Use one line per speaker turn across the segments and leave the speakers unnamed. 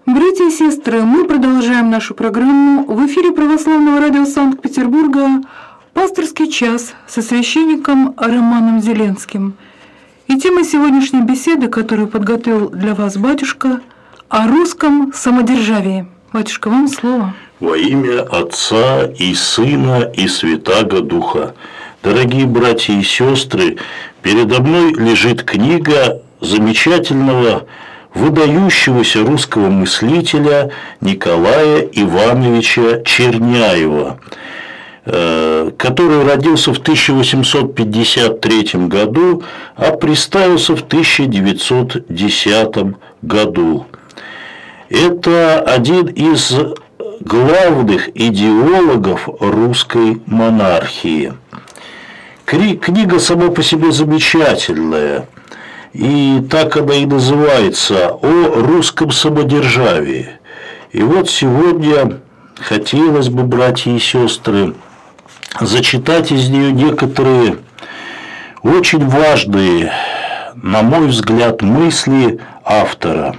Братья и сестры, мы продолжаем нашу программу. В эфире Православного радио Санкт-Петербурга «Пасторский час» со священником Романом Зеленским. И тема сегодняшней беседы, которую подготовил для вас батюшка, о русском самодержавии. Батюшка, вам слово.
Во имя Отца и Сына и Святаго Духа. Дорогие братья и сестры, передо мной лежит книга замечательного, выдающегося русского мыслителя Николая Ивановича Черняева, который родился в 1853 году, а приставился в 1910 году. Это один из главных идеологов русской монархии. Книга сама по себе замечательная. И так она и называется «О русском самодержавии». И вот сегодня хотелось бы, братья и сестры, зачитать из нее некоторые очень важные, на мой взгляд, мысли автора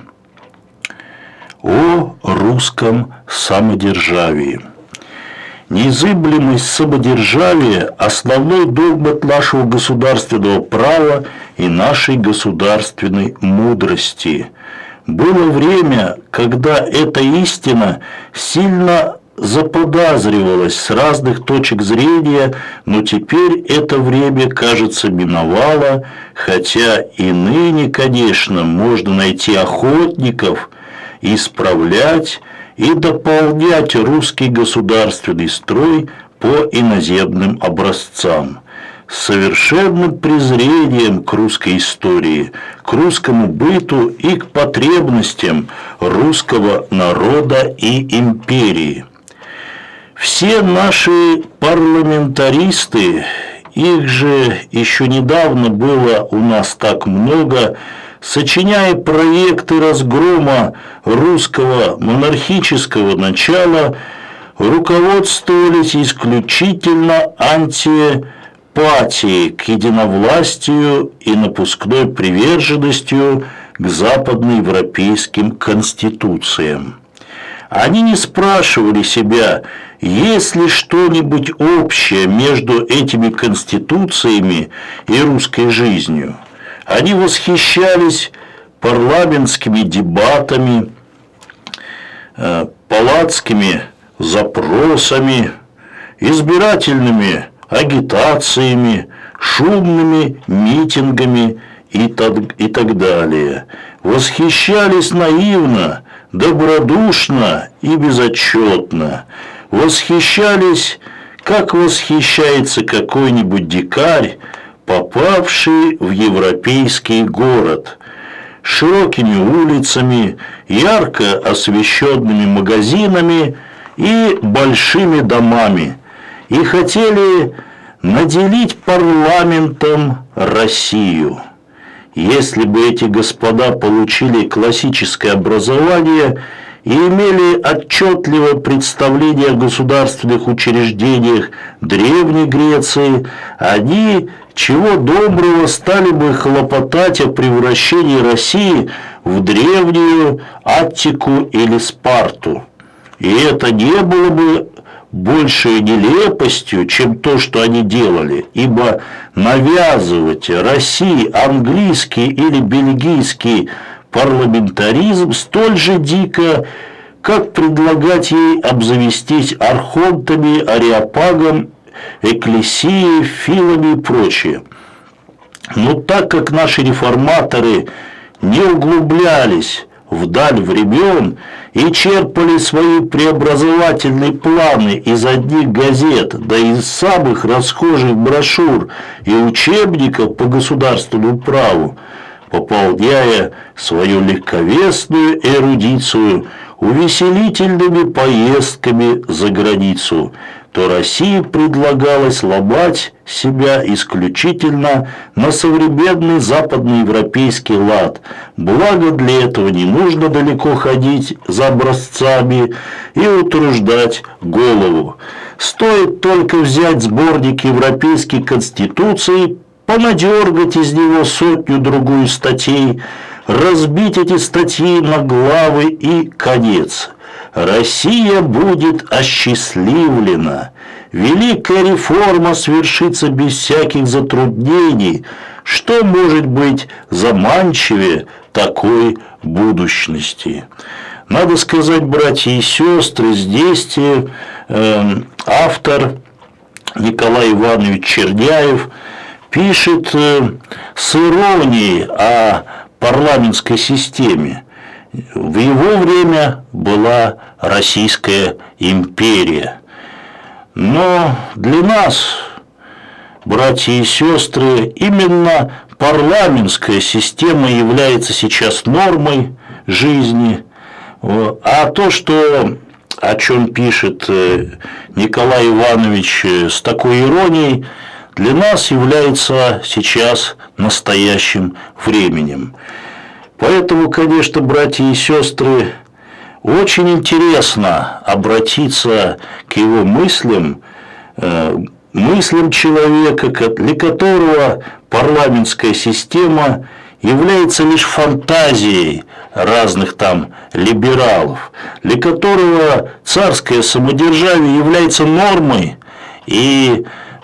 о русском самодержавии. Неизыблемость самодержавия – основной догмат нашего государственного права и нашей государственной мудрости. Было время, когда эта истина сильно заподозривалась с разных точек зрения, но теперь это время, кажется, миновало, хотя и ныне, конечно, можно найти охотников исправлять и дополнять русский государственный строй по иноземным образцам. С совершенным презрением к русской истории, к русскому быту и к потребностям русского народа и империи. Все наши парламентаристы, их же еще недавно было у нас так много, сочиняя проекты разгрома русского монархического начала, руководствовались исключительно антипатией к единовластию и напускной приверженностью к западноевропейским конституциям. Они не спрашивали себя, есть ли что-нибудь общее между этими конституциями и русской жизнью. Они восхищались парламентскими дебатами, палатскими запросами, избирательными агитациями, шумными митингами и так далее. Восхищались наивно, добродушно и безотчетно. Восхищались, как восхищается какой-нибудь дикарь, попавший в европейский город, широкими улицами, ярко освещенными магазинами и большими домами, и хотели наделить парламентом Россию. Если бы эти господа получили классическое образование и имели отчетливое представление о государственных учреждениях Древней Греции, они, чего доброго, стали бы хлопотать о превращении России в древнюю Аттику или Спарту. И это не было бы большей нелепостью, чем то, что они делали, ибо навязывать России английский или бельгийский парламентаризм столь же дико, как предлагать ей обзавестись архонтами, ареопагом, экклесией, филами и прочее. Но так как наши реформаторы не углублялись вдаль времен и черпали свои преобразовательные планы из одних газет, да и из самых расхожих брошюр и учебников по государственному праву, пополняя свою легковесную эрудицию увеселительными поездками за границу, то России предлагалось ломать себя исключительно на современный западноевропейский лад. Благо для этого не нужно далеко ходить за образцами и утруждать голову. Стоит только взять сборник европейских конституций, понадергать из него сотню-другую статей, разбить эти статьи на главы и конец. Россия будет осчастливлена. Великая реформа свершится без всяких затруднений. Что может быть заманчивее такой будущности? Надо сказать, братья и сестры, здесь автор Николай Иванович Черняев пишет с иронией о парламентской системе. В его время была Российская империя. Но для нас, братья и сестры, именно парламентская система является сейчас нормой жизни. А то, о чем пишет Николай Иванович с такой иронией, для нас является сейчас настоящим временем. Поэтому, конечно, братья и сестры, очень интересно обратиться к его мыслям, мыслям человека, для которого парламентская система является лишь фантазией разных там либералов, для которого царское самодержавие является нормой и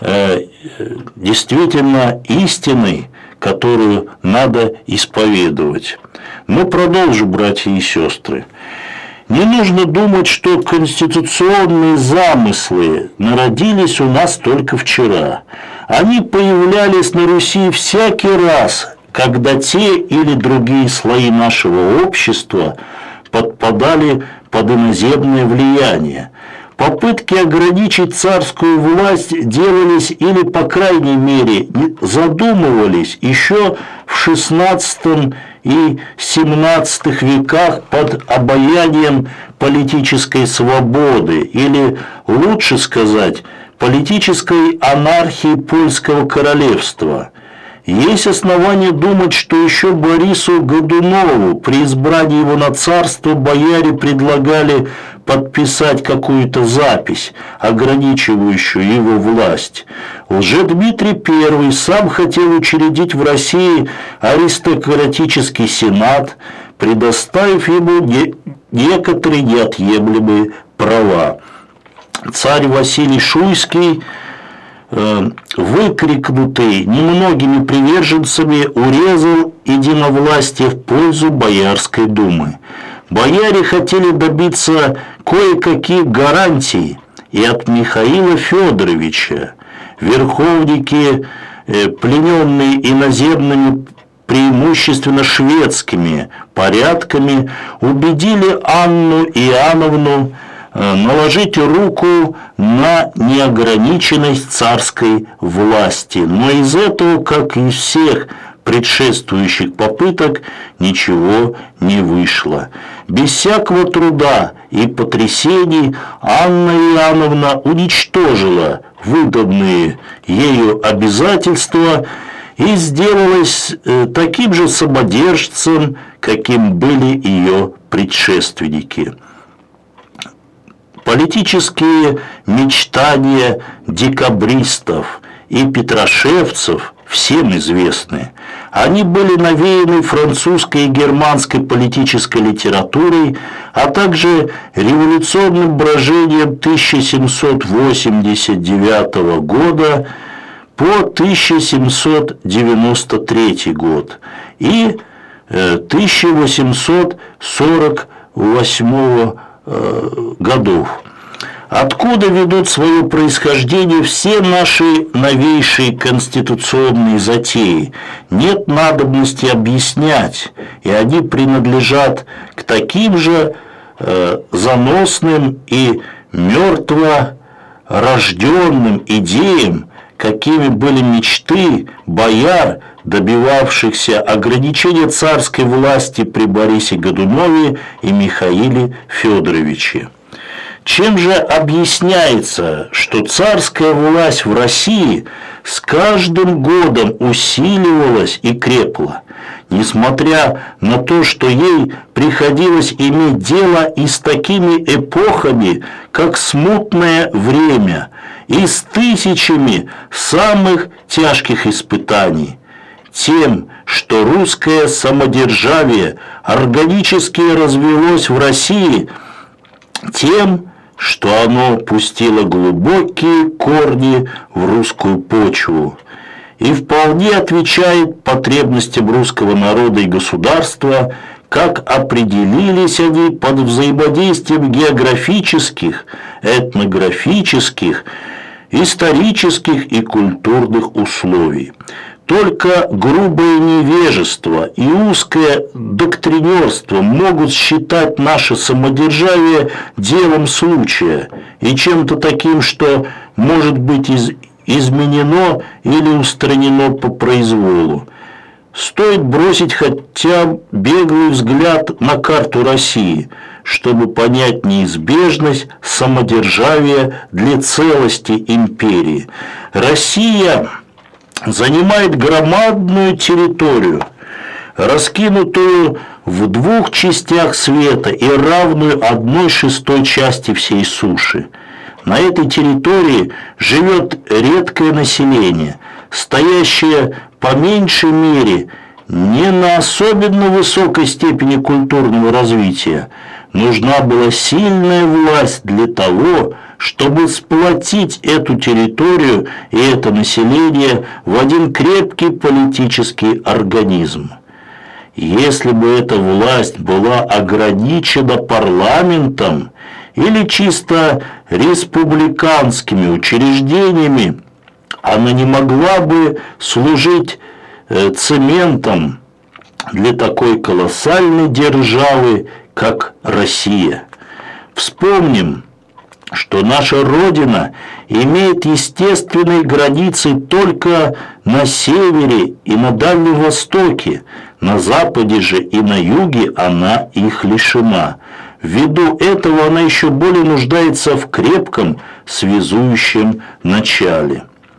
действительно истиной, которую надо исповедовать. Но продолжу, братья и сестры. Не нужно думать, что конституционные замыслы народились у нас только вчера. Они появлялись на Руси всякий раз, когда те или другие слои нашего общества подпадали под иноземное влияние. Попытки ограничить царскую власть делались или, по крайней мере, задумывались еще в XVI и XVII веках под обаянием политической свободы или, лучше сказать, политической анархии Польского королевства. Есть основания думать, что еще Борису Годунову при избрании его на царство бояре предлагали подписать какую-то запись, ограничивающую его власть. Лжедмитрий I сам хотел учредить в России аристократический сенат, предоставив ему некоторые неотъемлемые права. Царь Василий Шуйский, выкрикнутый немногими приверженцами, урезал единовластие в пользу Боярской думы. Бояре хотели добиться кое-каких гарантий и от Михаила Федоровича. Верховники, плененные иноземными, преимущественно шведскими порядками, убедили Анну Иоанновну наложить руку на неограниченность царской власти. Но из этого, как и из всех предшествующих попыток, ничего не вышло. Без всякого труда и потрясений Анна Иоанновна уничтожила выданные ею обязательства и сделалась таким же самодержцем, каким были ее предшественники. Политические мечтания декабристов и петрошевцев всем известны. Они были навеяны французской и германской политической литературой, а также революционным брожением 1789 года по 1793 год и 1848 годов. Откуда ведут свое происхождение все наши новейшие конституционные затеи, нет надобности объяснять, и они принадлежат к таким же заносным и мертворожденным идеям, какими были мечты бояр, добивавшихся ограничения царской власти при Борисе Годунове и Михаиле Федоровиче. Чем же объясняется, что царская власть в России с каждым годом усиливалась и крепла, несмотря на то, что ей приходилось иметь дело и с такими эпохами, как смутное время, и с тысячами самых тяжких испытаний? тем, что русское самодержавие органически развелось в России, тем, что оно пустило глубокие корни в русскую почву и вполне отвечает потребностям русского народа и государства, как определились они под взаимодействием географических, этнографических, исторических и культурных условий. Только грубое невежество и узкое доктринерство могут считать наше самодержавие делом случая и чем-то таким, что может быть изменено или устранено по произволу. Стоит бросить хотя беглый взгляд на карту России, чтобы понять неизбежность самодержавия для целости империи. Россия занимает громадную территорию, раскинутую в двух частях света и равную 1/6 части всей суши. На этой территории живет редкое население, стоящее по меньшей мере не на особенно высокой степени культурного развития. Нужна была сильная власть для того, чтобы сплотить эту территорию и это население в один крепкий политический организм. Если бы эта власть была ограничена парламентом или чисто республиканскими учреждениями, она не могла бы служить цементом для такой колоссальной державы, как Россия. Вспомним, что наша Родина имеет естественные границы только на севере и на Дальнем Востоке, на западе же и на юге она их лишена. Ввиду этого она еще более нуждается в крепком связующем начале.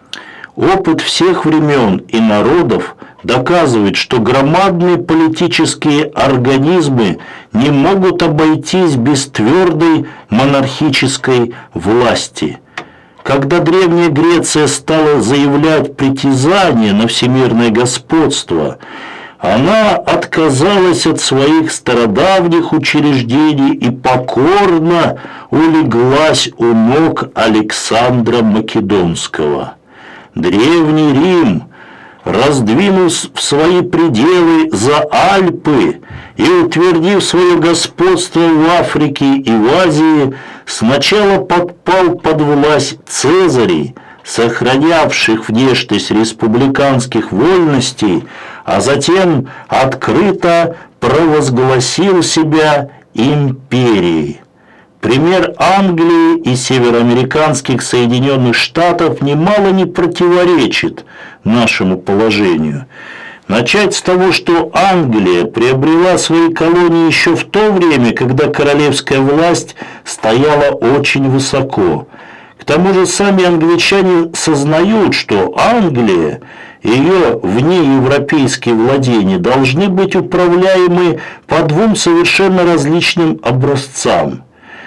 Опыт всех времен и народов доказывает, что громадные политические организмы не могут обойтись без твердой монархической власти. Когда Древняя Греция стала заявлять притязание на всемирное господство, она отказалась от своих стародавних учреждений и покорно улеглась у ног Александра Македонского. Древний Рим, раздвинув свои пределы за Альпы и утвердив свое господство в Африке и в Азии, сначала подпал под власть Цезарей, сохранявших внешность республиканских вольностей, а затем открыто провозгласил себя империей. Пример Англии и североамериканских Соединенных Штатов немало не противоречит нашему положению. Начать с того, что Англия приобрела свои колонии еще в то время, когда королевская власть стояла очень высоко. К тому же сами англичане сознают, что Англия и ее внеевропейские владения должны быть управляемы по двум совершенно различным образцам.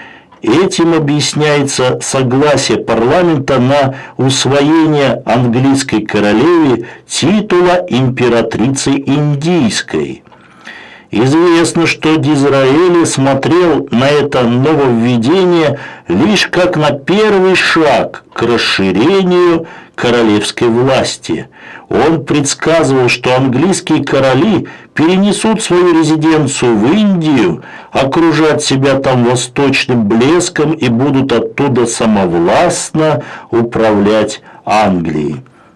Этим объясняется согласие парламента на усвоение английской королеве титула императрицы Индийской. Известно, что Дизраэли смотрел на это нововведение лишь как на первый шаг к расширению королевской власти. Он предсказывал, что английские короли перенесут свою резиденцию в Индию, окружат себя там восточным блеском и будут оттуда самовластно управлять Англией.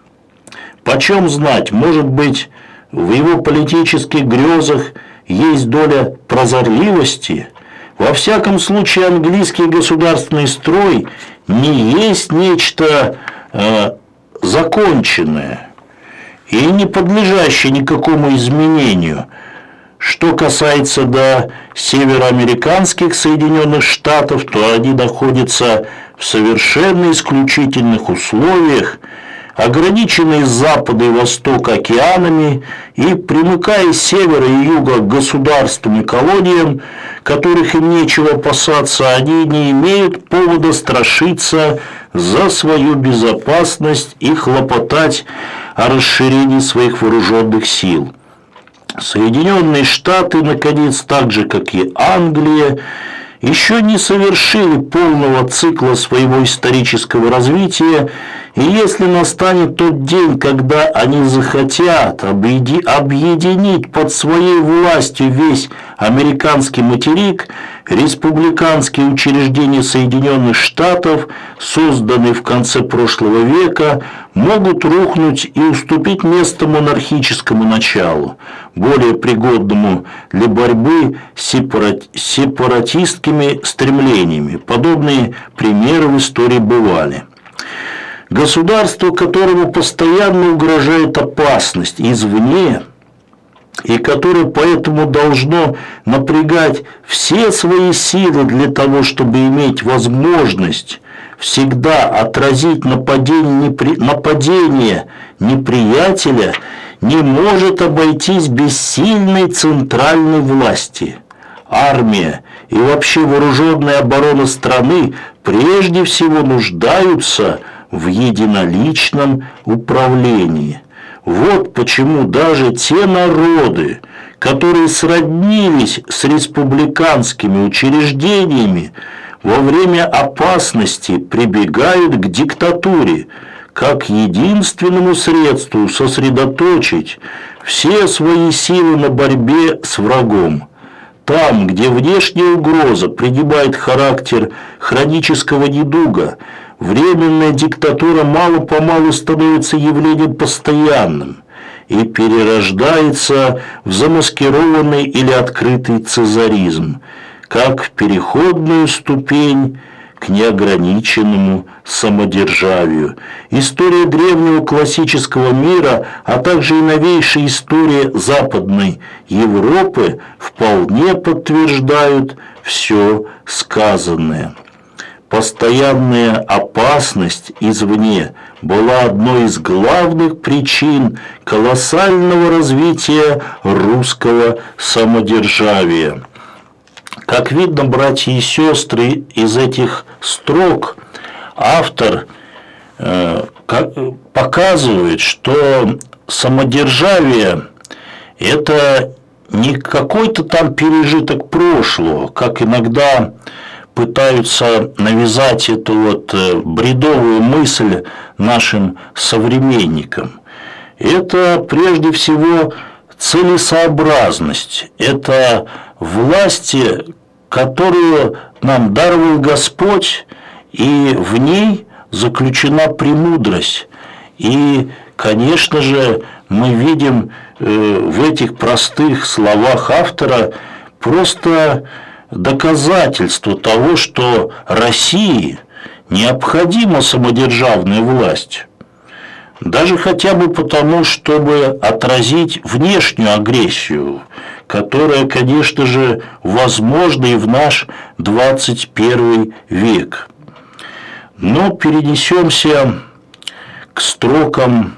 Почем знать, может быть, в его политических грезах есть доля прозорливости? Во всяком случае, английский государственный строй не есть нечто законченное и не подлежащее никакому изменению. Что касается до североамериканских Соединенных Штатов, то они находятся в совершенно исключительных условиях, ограниченные с запада и востока океанами и примыкая с севера и юга к государствам и колониям, которых им нечего опасаться, они не имеют повода страшиться за свою безопасность и хлопотать о расширении своих вооруженных сил. Соединенные Штаты, наконец, так же, как и Англия, еще не совершили полного цикла своего исторического развития, и если настанет тот день, когда они захотят объединить под своей властью весь американский материк, республиканские учреждения Соединенных Штатов, созданные в конце прошлого века, могут рухнуть и уступить место монархическому началу, более пригодному для борьбы с сепаратистскими стремлениями. Подобные примеры в истории бывали. Государство, которому постоянно угрожает опасность извне, и которое поэтому должно напрягать все свои силы для того, чтобы иметь возможность всегда отразить нападение неприятеля, не может обойтись без сильной центральной власти. Армия и вообще вооруженная оборона страны прежде всего нуждаются в единоличном управлении. Вот почему даже те народы, которые сроднились с республиканскими учреждениями, во время опасности прибегают к диктатуре, как единственному средству сосредоточить все свои силы на борьбе с врагом. Там, где внешняя угроза принимает характер хронического недуга, временная диктатура мало-помалу становится явлением постоянным и перерождается в замаскированный или открытый цезаризм, как переходную ступень к неограниченному самодержавию. История древнего классического мира, а также и новейшая история Западной Европы вполне подтверждают все сказанное. Постоянная опасность извне была одной из главных причин колоссального развития русского самодержавия. Как видно, братья и сестры, из этих строк автор показывает, что самодержавие – это не какой-то там пережиток прошлого, как иногда пытаются навязать эту вот бредовую мысль нашим современникам. Это прежде всего целесообразность, это власти, которую нам даровал Господь, и в ней заключена премудрость. И, конечно же, мы видим в этих простых словах автора просто доказательство того, что России необходима самодержавная власть. Даже хотя бы потому, чтобы отразить внешнюю агрессию, которая, конечно же, возможна и в наш 21 век. Но перенесемся к строкам,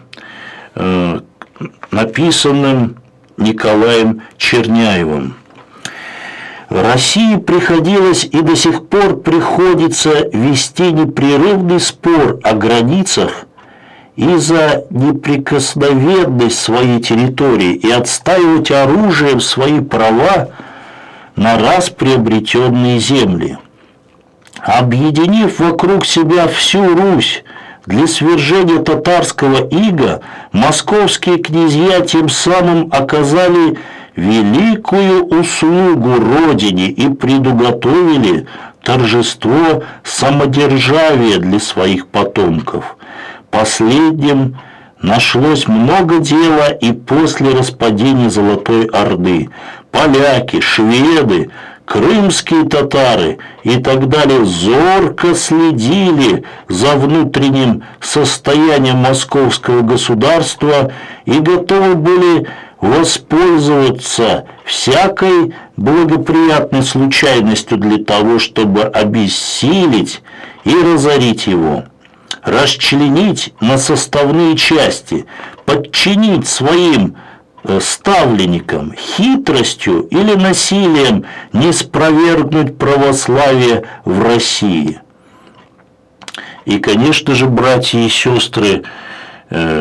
написанным Николаем Черняевым. России приходилось и до сих пор приходится вести непрерывный спор о границах и за неприкосновенность своей территории и отстаивать оружием свои права на раз приобретенные земли. Объединив вокруг себя всю Русь для свержения татарского ига, московские князья тем самым оказали великую услугу Родине и предуготовили торжество самодержавия для своих потомков. Последним нашлось много дела и после распадения Золотой Орды. Поляки, шведы, крымские татары и так далее зорко следили за внутренним состоянием московского государства и готовы были воспользоваться всякой благоприятной случайностью для того, чтобы обессилить и разорить его, расчленить на составные части, подчинить своим ставленникам, хитростью или насилием не спровергнуть православие в России. И, конечно же, братья и сестры,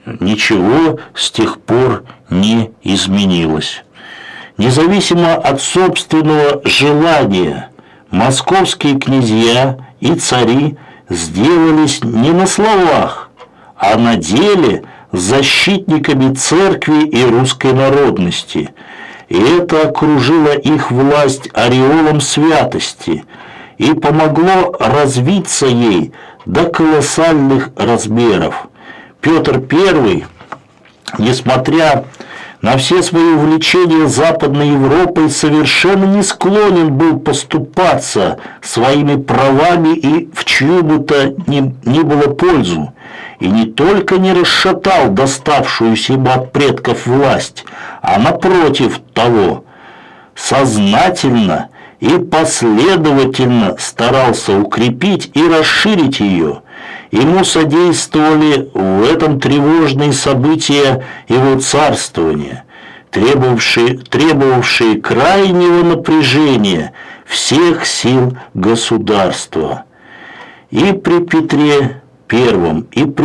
ничего с тех пор не изменилось. Независимо от собственного желания, московские князья и цари сделались не на словах, а на деле защитниками церкви и русской народности, и это окружило их власть ореолом святости и помогло развиться ей до колоссальных размеров. Петр I, несмотря на все свои увлечения Западной Европой, совершенно не склонен был поступаться своими правами и в чью бы то ни было пользу, и не только не расшатал доставшуюся ему от предков власть, а напротив того, сознательно и последовательно старался укрепить и расширить ее. Ему содействовали в этом тревожные события его царствования, требовавшие крайнего напряжения всех сил государства. И при Петре I, и при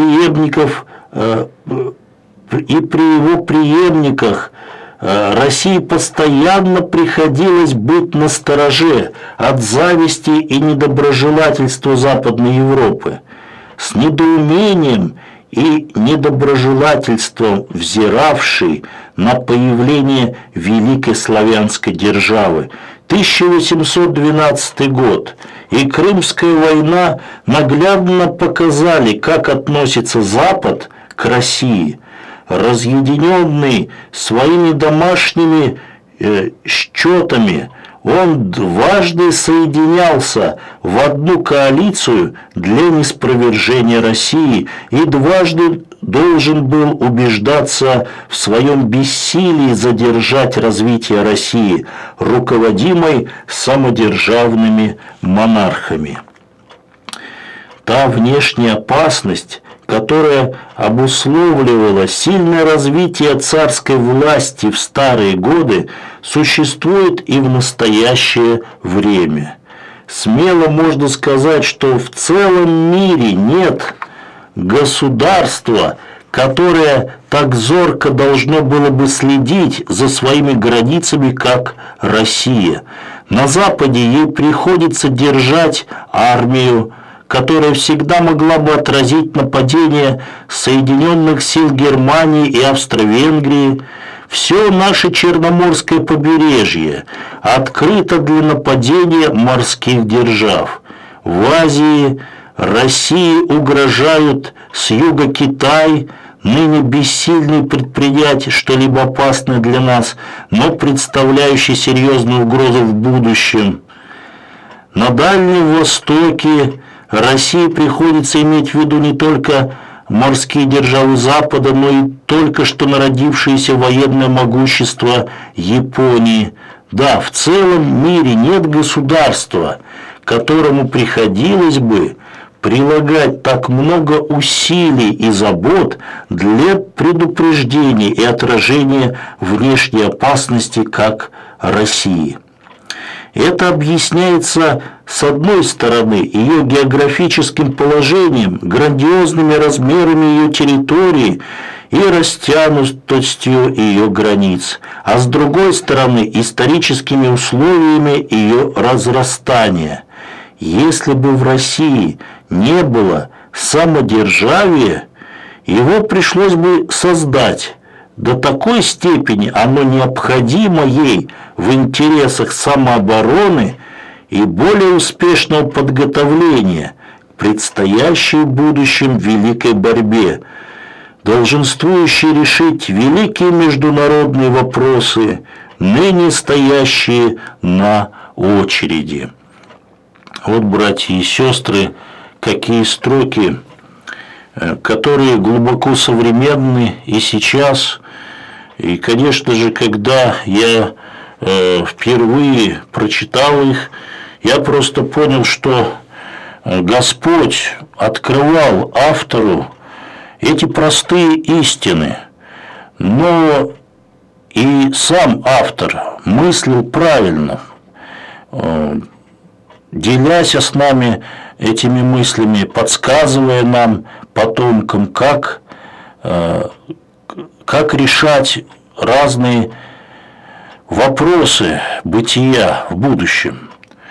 его преемниках России постоянно приходилось быть настороже от зависти и недоброжелательства Западной Европы. С недоумением и недоброжелательством взиравший на появление великой славянской державы. 1812 год и Крымская война наглядно показали, как относится Запад к России. Разъединенный своими домашними счетами, он дважды соединялся в одну коалицию для неспровержения России и дважды должен был убеждаться в своем бессилии задержать развитие России, руководимой самодержавными монархами. Та внешняя опасность, которая обусловливала сильное развитие царской власти в старые годы, существует и в настоящее время. Смело можно сказать, что в целом мире нет государства, которое так зорко должно было бы следить за своими границами, как Россия. На Западе ей приходится держать армию, которая всегда могла бы отразить нападение Соединенных сил Германии и Австро-Венгрии. Все наше Черноморское побережье открыто для нападения морских держав. В Азии России угрожают с юга Китай, ныне бессильный предпринять что-либо опасное для нас, но представляющий серьезную угрозу в будущем. На Дальнем Востоке России приходится иметь в виду не только морские державы Запада, но и только что народившееся военное могущество Японии. Да, в целом мире нет государства, которому приходилось бы прилагать так много усилий и забот для предупреждения и отражения внешней опасности, как России. Это объясняется, с одной стороны, ее географическим положением, грандиозными размерами ее территории и растянутостью ее границ, а с другой стороны, историческими условиями ее разрастания. Если бы в России не было самодержавия, его пришлось бы создать. До такой степени оно необходимо ей в интересах самообороны и более успешного подготовления к предстоящей в будущем великой борьбе, долженствующей решить великие международные вопросы, ныне стоящие на очереди. Вот, братья и сестры, какие строки, которые глубоко современны и сейчас. И, конечно же, когда я впервые прочитал их, я просто понял, что Господь открывал автору эти простые истины, но и сам автор мыслил правильно, делясь с нами этими мыслями, подсказывая нам, потомкам, как как решать разные вопросы бытия в будущем.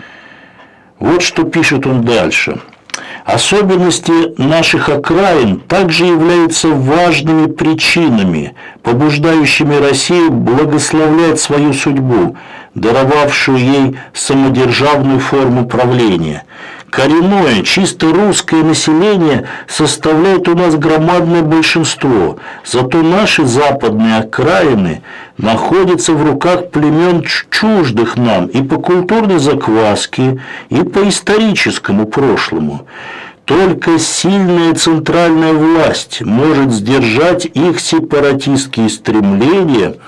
Вот что пишет он дальше. Особенности наших окраин также являются важными причинами, побуждающими Россию благословлять свою судьбу, даровавшую ей самодержавную форму правления. Коренное, чисто русское население составляет у нас громадное большинство, зато наши западные окраины находятся в руках племен чуждых нам и по культурной закваске, и по историческому прошлому. Только сильная центральная власть может сдержать их сепаратистские стремления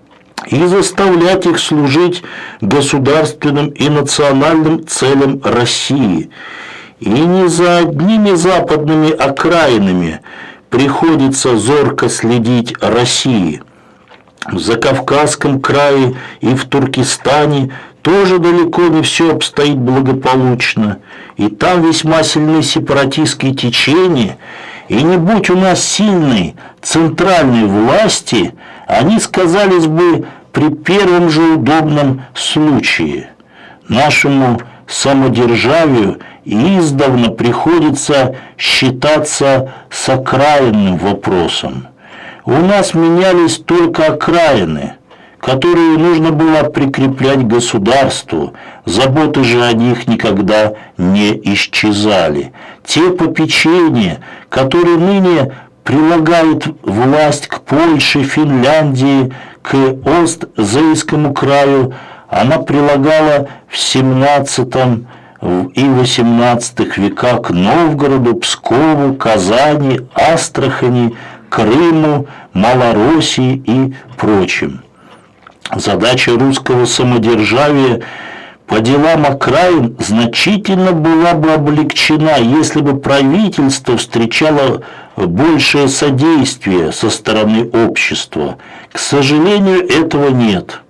и заставлять их служить государственным и национальным целям России. И не за одними западными окраинами приходится зорко следить России. В Закавказском крае и в Туркестане тоже далеко не все обстоит благополучно, и там весьма сильны сепаратистские течения, и не будь у нас сильной центральной власти, они сказались бы при первом же удобном случае. Нашему самодержавию издавна приходится считаться с окраинным вопросом. У нас менялись только окраины, которые нужно было прикреплять к государству, заботы же о них никогда не исчезали. Те попечения, которые ныне прилагает власть к Польше, Финляндии, к Остзейскому краю, она прилагала в XVII и XVIII веках к Новгороду, Пскову, Казани, Астрахани, Крыму, Малороссии и прочим. Задача русского самодержавия по делам окраин значительно была бы облегчена, если бы правительство встречало большее содействие со стороны общества. К сожалению, этого нет.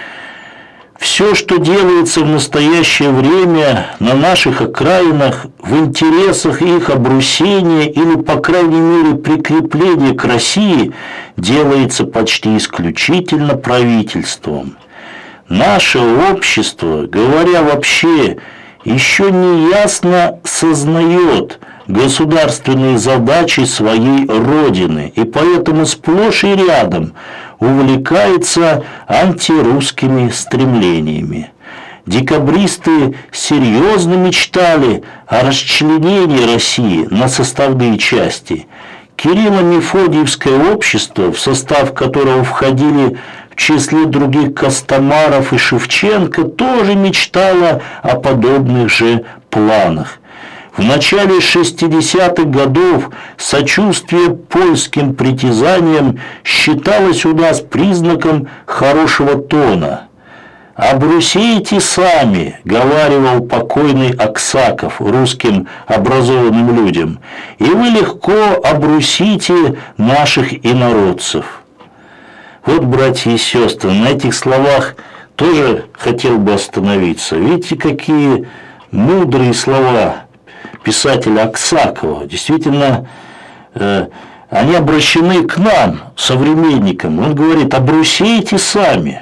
Все, что делается в настоящее время на наших окраинах в интересах их обрусения или, по крайней мере, прикрепления к России, делается почти исключительно правительством. Наше общество, говоря вообще, еще не ясно сознает государственные задачи своей Родины, и поэтому сплошь и рядом увлекается антирусскими стремлениями. Декабристы серьезно мечтали о расчленении России на составные части. Кирилло-Мефодиевское общество, в состав которого входили в числе других Костомаров и Шевченко, тоже мечтало о подобных же планах. В начале 60-х годов сочувствие польским притязаниям считалось у нас признаком хорошего тона. «Обрусейте сами», — говаривал покойный Аксаков русским образованным людям, «и вы легко обрусите наших инородцев». Вот, братья и сестры, на этих словах тоже хотел бы остановиться. Видите, какие мудрые слова писателя Аксакова. Действительно, они обращены к нам, современникам. Он говорит: обрусейте сами,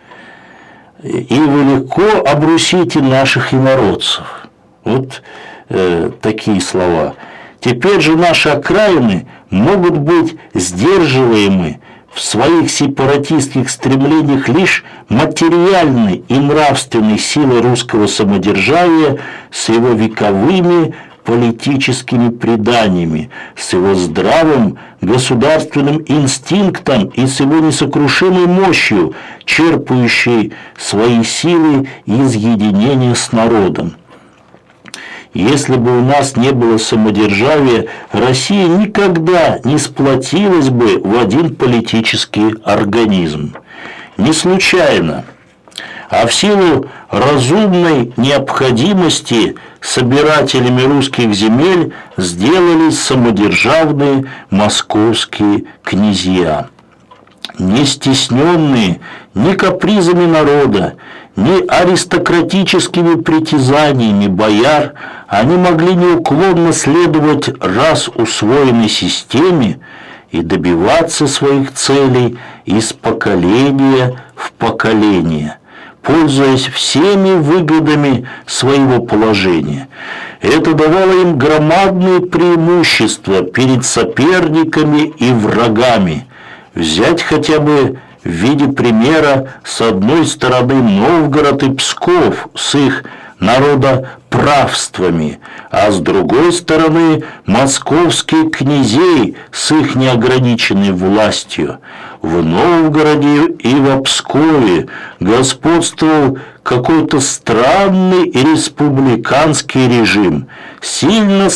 и вы легко обрусите наших инородцев. Вот такие слова. Теперь же наши окраины могут быть сдерживаемы в своих сепаратистских стремлениях лишь материальной и нравственной силой русского самодержавия с его вековыми политическими преданиями, с его здравым государственным инстинктом и с его несокрушимой мощью, черпающей свои силы из единения с народом. Если бы у нас не было самодержавия, Россия никогда не сплотилась бы в один политический организм. Не случайно, а в силу разумной необходимости собирателями русских земель сделались самодержавные московские князья. Не стесненные ни капризами народа, ни аристократическими притязаниями бояр, они могли неуклонно следовать раз усвоенной системе и добиваться своих целей из поколения в поколение, пользуясь всеми выгодами своего положения. Это давало им громадные преимущества перед соперниками и врагами. Взять хотя бы в виде примера с одной стороны Новгород и Псков с их народоправствами, а с другой стороны московских князей с их неограниченной властью. В Новгороде и в Пскове господствовал какой-то странный республиканский режим, сильно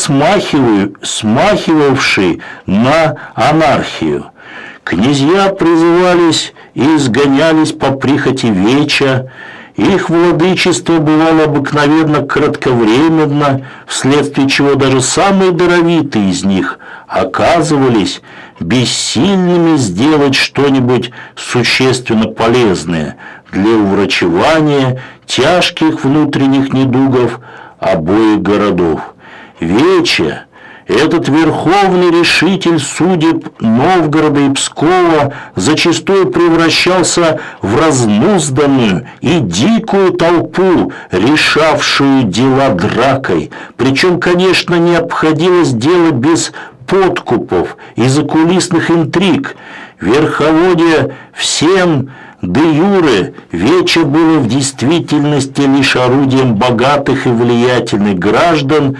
смахивавший на анархию. Князья призывались и изгонялись по прихоти веча, их владычество бывало обыкновенно кратковременно, вследствие чего даже самые даровитые из них оказывались бессильными сделать что-нибудь существенно полезное для уврачевания тяжких внутренних недугов обоих городов. Вече этот верховный решитель судеб Новгорода и Пскова зачастую превращался в разнузданную и дикую толпу, решавшую дела дракой. Причем, конечно, не обходилось дело без подкупов и закулисных интриг. Верховодие всем де юре вече было в действительности лишь орудием богатых и влиятельных граждан,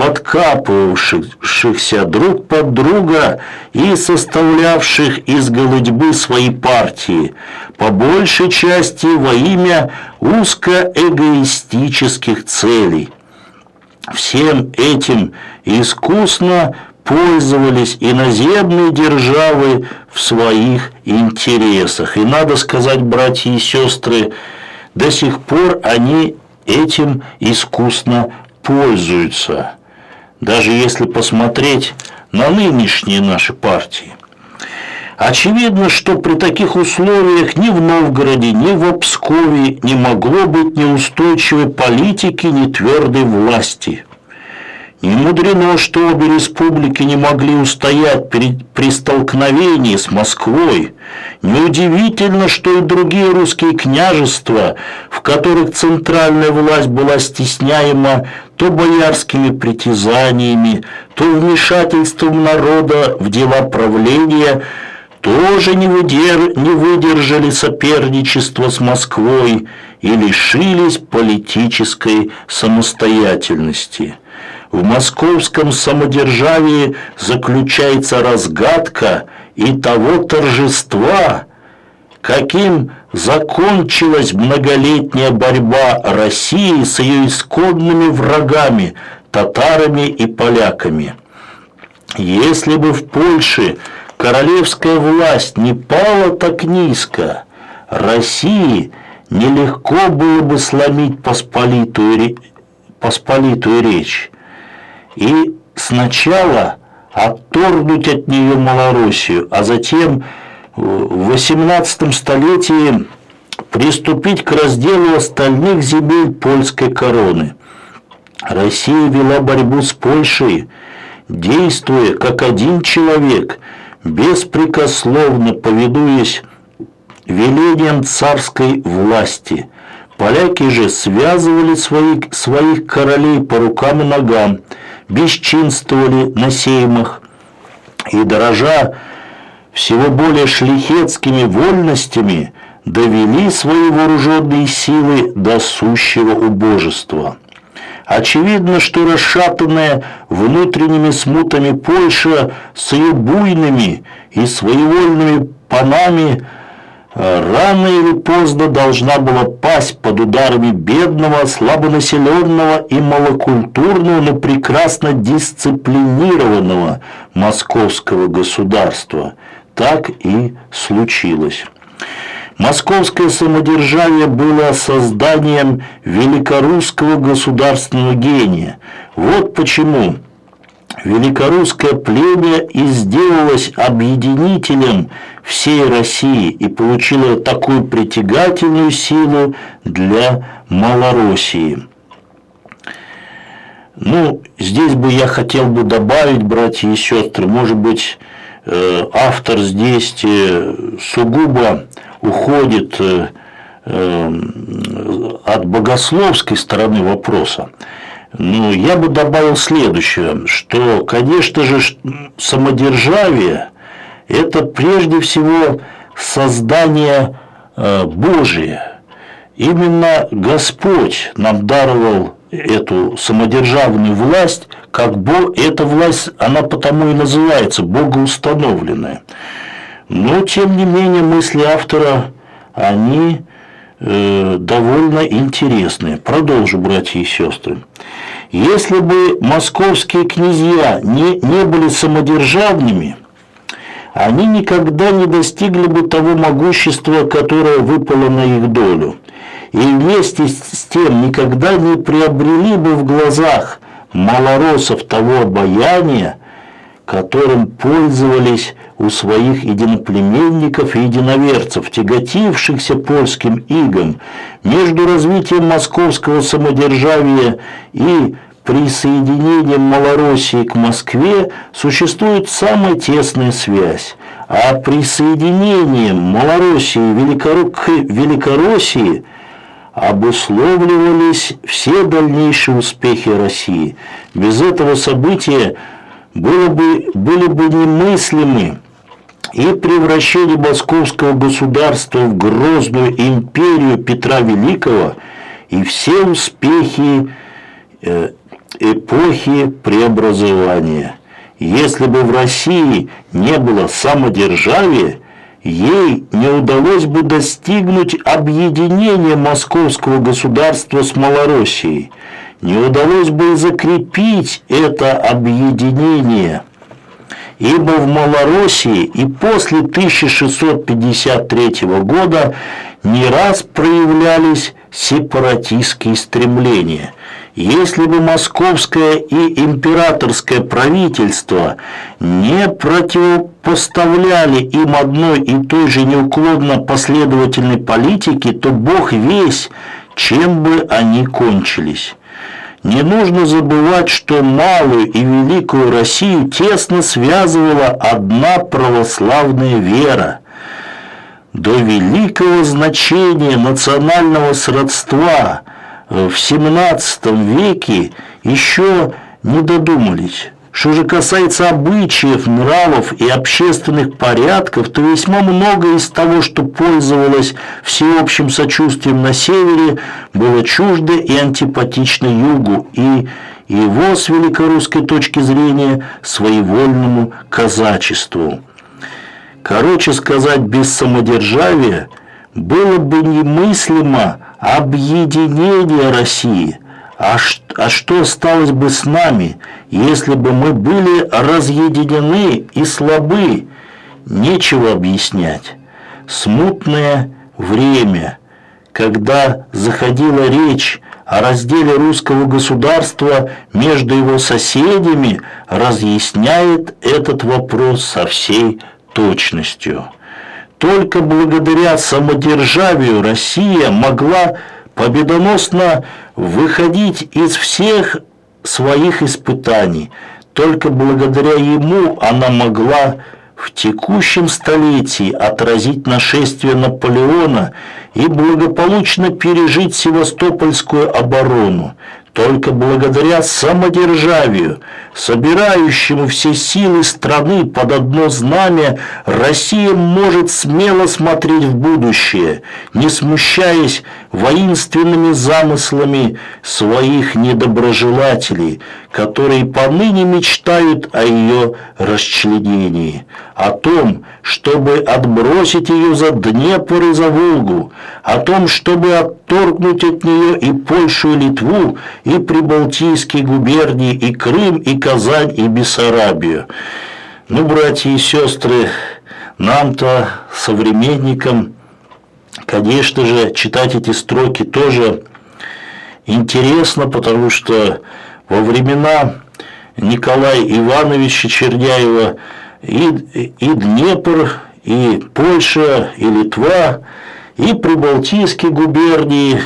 подкапывавшихся друг под друга и составлявших из голодьбы свои партии, по большей части во имя узкоэгоистических целей. Всем этим искусно пользовались иноземные державы в своих интересах. И надо сказать, братья и сестры, до сих пор они этим искусно пользуются. Даже если посмотреть на нынешние наши партии. Очевидно, что при таких условиях ни в Новгороде, ни в Пскове не могло быть ни устойчивой политики, ни твердой власти. Не мудрено, что обе республики не могли устоять при столкновении с Москвой. Неудивительно, что и другие русские княжества, в которых центральная власть была стесняема то боярскими притязаниями, то вмешательством народа в дела правления, тоже не выдержали соперничества с Москвой и лишились политической самостоятельности. В московском самодержавии заключается разгадка и того торжества, каким закончилась многолетняя борьба России с ее исходными врагами, татарами и поляками. Если бы в Польше королевская власть не пала так низко, России нелегко было бы сломить посполитую речь и сначала отторгнуть от нее Малороссию, а затем в XVIII столетии приступить к разделу остальных земель польской короны. Россия вела борьбу с Польшей, действуя как один человек, беспрекословно повинуясь велениям царской власти. Поляки же связывали своих королей по рукам и ногам, бесчинствовали на сеймах и, дорожа всего более шляхетскими вольностями, довели свои вооруженные силы до сущего убожества. Очевидно, что расшатанная внутренними смутами Польша с ее буйными и своевольными панами рано или поздно должна была пасть под ударами бедного, слабонаселенного и малокультурного, но прекрасно дисциплинированного московского государства. Так и случилось. Московское самодержавие было созданием великорусского государственного гения. Вот почему великорусское племя и сделалось объединителем всей России и получило такую притягательную силу для Малороссии. Здесь бы я хотел бы добавить, братья и сестры, может быть, автор здесь сугубо уходит от богословской стороны вопроса. Но я бы добавил следующее, что, конечно же, самодержавие – это прежде всего создание Божие. Именно Господь нам даровал эту самодержавную власть, как эта власть, она потому и называется богоустановленная. Но, тем не менее, мысли автора, они довольно интересные. Продолжу, братья и сестры. Если бы московские князья не были самодержавными, они никогда не достигли бы того могущества, которое выпало на их долю. И вместе с тем никогда не приобрели бы в глазах малороссов того обаяния, которым пользовались у своих единоплеменников и единоверцев, тяготившихся польским игом. Между развитием московского самодержавия и присоединением Малороссии к Москве существует самая тесная связь, а присоединением Малороссии к Великороссии обусловливались все дальнейшие успехи России. Без этого события были бы немыслимы и превращение московского государства в грозную империю Петра Великого, и все успехи эпохи преобразования. Если бы в России не было самодержавия, ей не удалось бы достигнуть объединения московского государства с Малороссией, не удалось бы и закрепить это объединение, ибо в Малороссии и после 1653 года не раз проявлялись сепаратистские стремления. Если бы московское и императорское правительство не противопоставляли им одной и той же неуклонно последовательной политики, то Бог весть, чем бы они кончились. Не нужно забывать, что малую и великую Россию тесно связывала одна православная вера. До великого значения национального сродства в XVII веке еще не додумались. Что же касается обычаев, нравов и общественных порядков, то весьма многое из того, что пользовалось всеобщим сочувствием на севере, было чуждо и антипатично югу, и его, с великорусской точки зрения, своевольному казачеству. Короче сказать, без самодержавия было бы немыслимо объединение России. А что осталось бы с нами, если бы мы были разъединены и слабы? Нечего объяснять. Смутное время, когда заходила речь о разделе русского государства между его соседями, разъясняет этот вопрос со всей точностью. Только благодаря самодержавию Россия могла победоносно выходить из всех своих испытаний. Только благодаря ему она могла в текущем столетии отразить нашествие Наполеона и благополучно пережить Севастопольскую оборону. Только благодаря самодержавию, собирающему все силы страны под одно знамя, Россия может смело смотреть в будущее, не смущаясь воинственными замыслами своих недоброжелателей, которые поныне мечтают о ее расчленении, о том, чтобы отбросить ее за Днепр и за Волгу, о том, чтобы отторгнуть от нее и Польшу, и Литву, и Прибалтийские губернии, и Крым, и Казань, и Бессарабию. Ну, братья и сестры, нам-то, современникам, конечно же, читать эти строки тоже интересно, потому что во времена Николая Ивановича Черняева и Днепр, и Польша, и Литва, и Прибалтийские губернии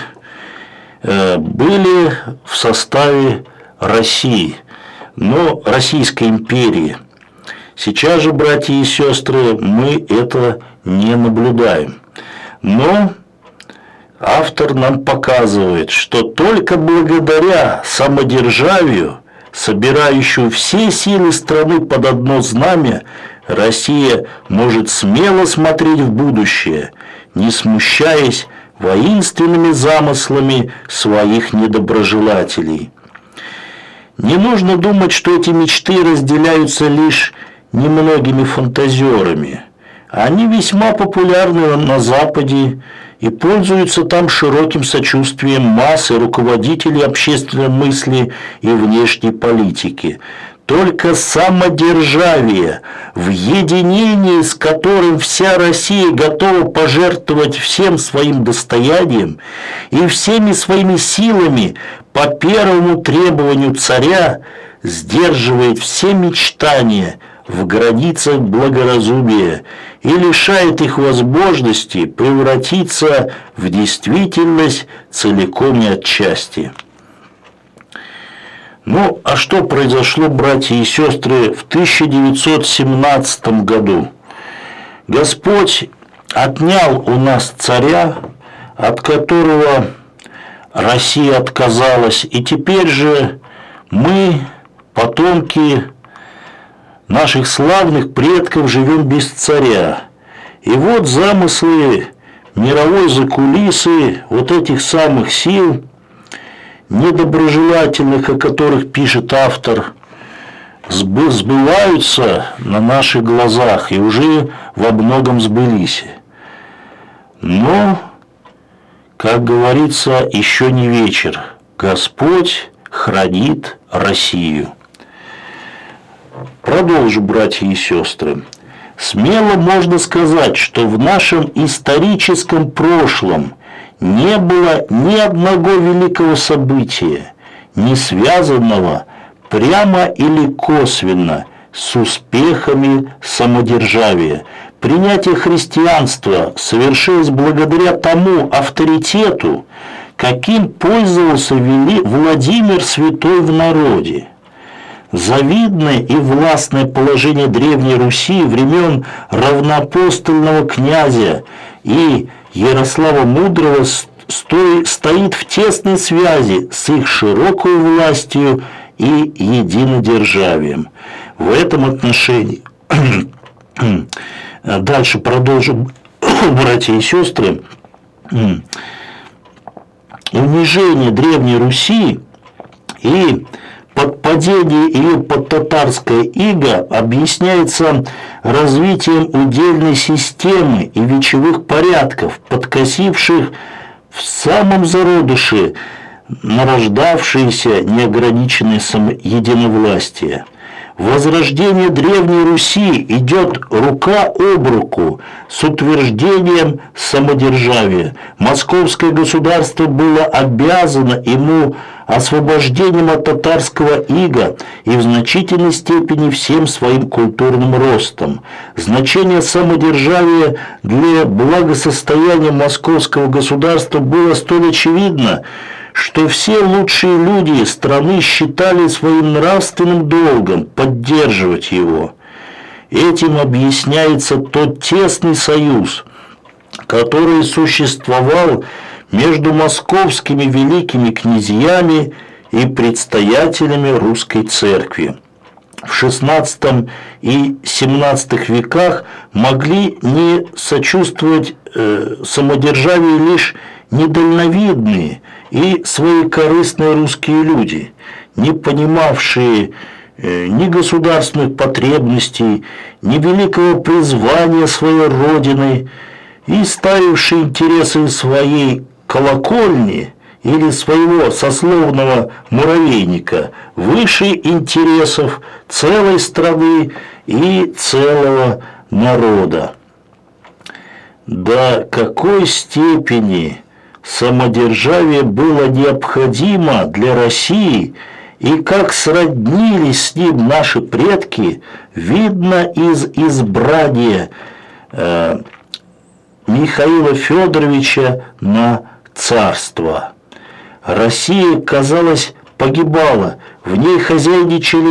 были в составе России, но Российской империи. Сейчас же, братья и сестры, мы это не наблюдаем. Но автор нам показывает, что только благодаря самодержавию, собирающему все силы страны под одно знамя, Россия может смело смотреть в будущее, не смущаясь воинственными замыслами своих недоброжелателей. Не нужно думать, что эти мечты разделяются лишь немногими фантазерами. Они весьма популярны на Западе и пользуются там широким сочувствием массы руководителей общественной мысли и внешней политики. Только самодержавие, в единении с которым вся Россия готова пожертвовать всем своим достоянием и всеми своими силами по первому требованию царя, сдерживает все мечтания в границах благоразумия и лишает их возможности превратиться в действительность целиком и отчасти. Ну, а что произошло, братья и сестры, в 1917 году? Господь отнял у нас царя, от которого Россия отказалась, и теперь же мы, потомки наших славных предков, живем без царя. И вот замыслы мировой закулисы вот этих самых сил, недоброжелательных, о которых пишет автор, сбываются на наших глазах и уже во многом сбылись. Но, как говорится, еще не вечер. Господь хранит Россию. Продолжу, братья и сестры. Смело можно сказать, что в нашем историческом прошлом не было ни одного великого события, не связанного прямо или косвенно с успехами самодержавия. Принятие христианства совершилось благодаря тому авторитету, каким пользовался Владимир Святой в народе. Завидное и властное положение Древней Руси времен равноапостольного князя и Ярослава Мудрого стоит в тесной связи с их широкой властью и единодержавием. В этом отношении, дальше продолжим, братья и сестры, унижение Древней Руси и подпадение ее под татарское иго объясняется развитием удельной системы и вечевых порядков, подкосивших в самом зародыше нарождавшееся неограниченное единовластие. Возрождение Древней Руси идет рука об руку с утверждением самодержавия. Московское государство было обязано ему освобождением от татарского ига и в значительной степени всем своим культурным ростом. Значение самодержавия для благосостояния московского государства было столь очевидно, что все лучшие люди страны считали своим нравственным долгом поддерживать его. Этим объясняется тот тесный союз, который существовал между московскими великими князьями и предстоятелями русской церкви. В XVI и XVII веках могли не сочувствовать самодержавию лишь недальновидные и своекорыстные русские люди, не понимавшие ни государственных потребностей, ни великого призвания своей Родины и ставившие интересы своей колокольни или своего сословного муравейника выше интересов целой страны и целого народа. До какой степени самодержавие было необходимо для России и как сроднились с ним наши предки, видно из избрания Михаила Федоровича на царство. Россия, казалось, погибала, в ней хозяйничали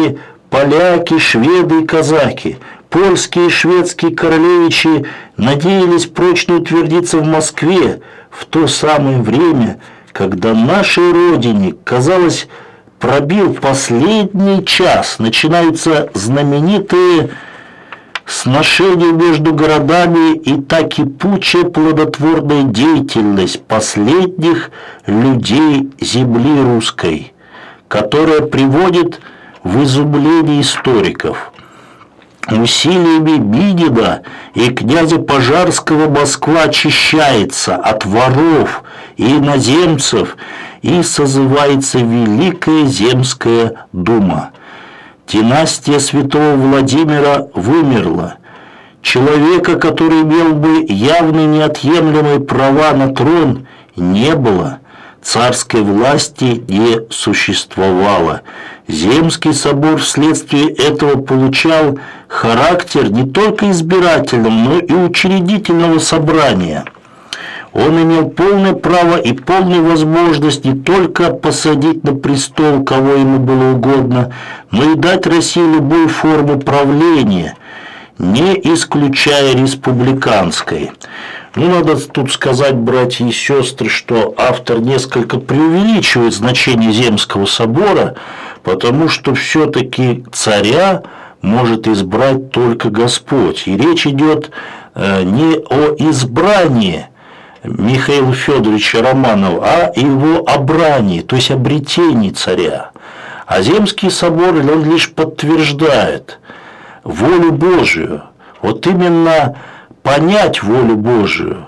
поляки, шведы и казаки, польские и шведские королевичи надеялись прочно утвердиться в Москве в то самое время, когда нашей родине, казалось, пробил последний час, начинаются знаменитые сношения между городами и та кипучая плодотворная деятельность последних людей земли русской, которая приводит в изумление историков. Усилиями Минина и князя Пожарского Москва очищается от воров и иноземцев, и созывается Великая Земская Дума. Династия святого Владимира вымерла. Человека, который имел бы явные неотъемлемые права на трон, не было. Царской власти не существовало. Земский собор вследствие этого получал характер не только избирательного, но и учредительного собрания. Он имел полное право и полную возможность не только посадить на престол, кого ему было угодно, но и дать России любую форму правления, не исключая республиканской. Надо тут сказать, братья и сестры, что автор несколько преувеличивает значение Земского собора, потому что все-таки царя может избрать только Господь. И речь идет не о избрании Михаила Федоровича Романова, а его обрании, то есть обретении царя. А Земский собор, он лишь подтверждает волю Божию. Вот именно понять волю Божию.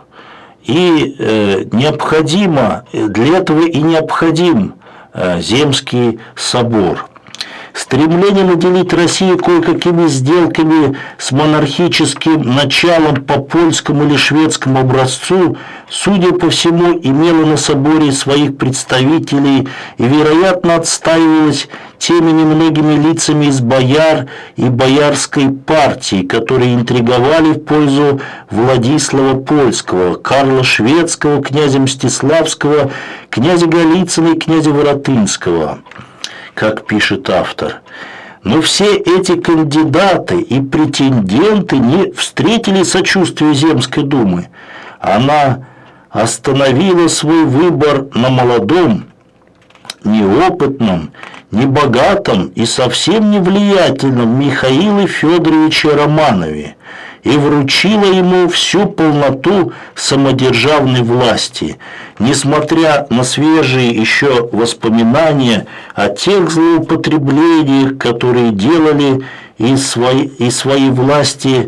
И необходимо, для этого и необходим Земский собор. Стремление наделить Россию кое-какими сделками с монархическим началом по польскому или шведскому образцу, судя по всему, имело на соборе своих представителей и, вероятно, отстаивалось теми немногими лицами из бояр и боярской партии, которые интриговали в пользу Владислава Польского, Карла Шведского, князя Мстиславского, князя Голицына и князя Воротынского, как пишет автор. Но все эти кандидаты и претенденты не встретили сочувствия Земской думы. Она остановила свой выбор на молодом, неопытном, небогатом и совсем не влиятельном Михаиле Федоровиче Романове и вручила ему всю полноту самодержавной власти, несмотря на свежие еще воспоминания о тех злоупотреблениях, которые делали из своей власти,